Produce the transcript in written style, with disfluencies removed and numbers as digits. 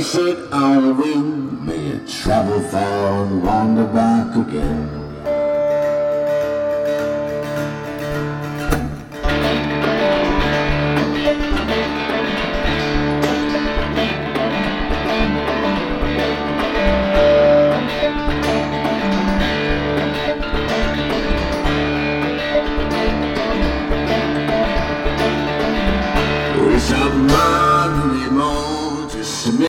sit on a wing, may it travel far and wander back again.